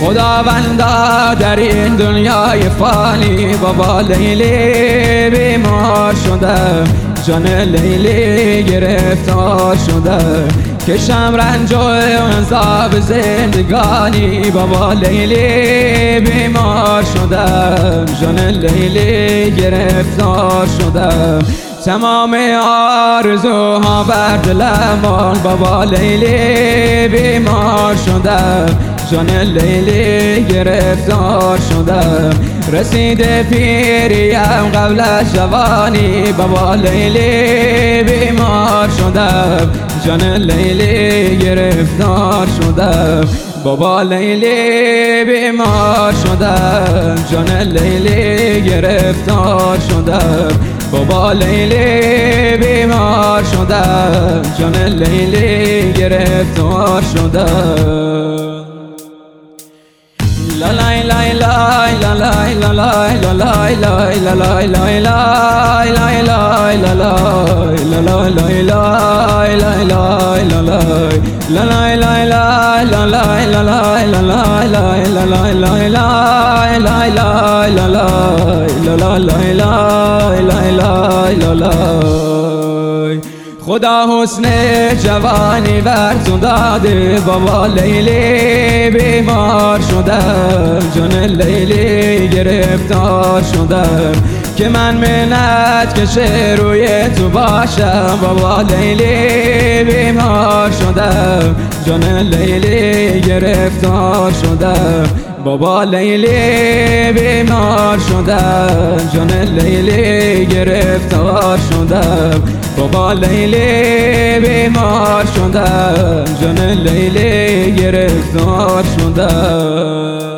خداوندا در این دنیای فانی بابا لیلی بیمار شده، جان لیلی گرفتار شده، کشم رنج و عذاب زندگانی بابا لیلی بیمار شده، جان لیلی گرفتار شده، تمام آرزوها بر دلمان بابا لیلی بیمار شده، جان لیلی گرفتار شده، رسیده پیریم قبل از جوانی بابا لیلی بیمار شده، جان لیلی گرفتار شده، بابا لیلی بیمار شده، جان لیلی گرفتار شده، بابا لیلی بیمار شده، جان لیلی گرفتار شده. لا لا لا لا لا لا لا لا لا لا لا لا خدا حسن جوانی بر تو داده بابا لیلی بیمار شده، جان لیلی گرفتار شده، که من منت کشه روی تو باشم بابا لیلی بیمار شده، جان لیلی گرفتار شده، بابا لیلی بیمار شده، جان لیلی گرفتار شده، بابا لیلی بیمار شده، جان لیلی گرفتار شده.